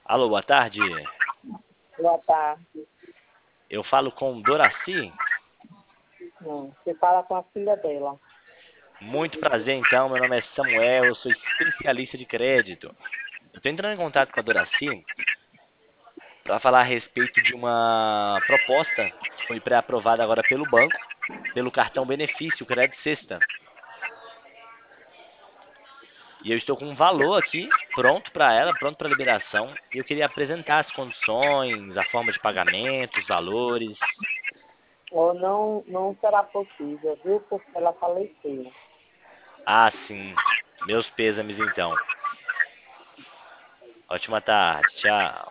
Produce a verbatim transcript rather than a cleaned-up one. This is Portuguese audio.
Alô, boa tarde. Boa tarde. Eu falo com Doraci. Não, você fala com a filha dela. Muito prazer, então. Meu nome é Samuel, eu sou especialista de crédito. Eu estou entrando em contato com a Doraci para falar a respeito de uma proposta que foi pré-aprovada agora pelo banco, pelo cartão benefício Crédito Sexta. E eu estou com um valor aqui pronto para ela, pronto para liberação. E eu queria apresentar as condições, a forma de pagamento, os valores. Ou não, não será possível, viu? Porque ela faleceu. Ah, sim. Meus pêsames, então. Ótima tarde. Tchau.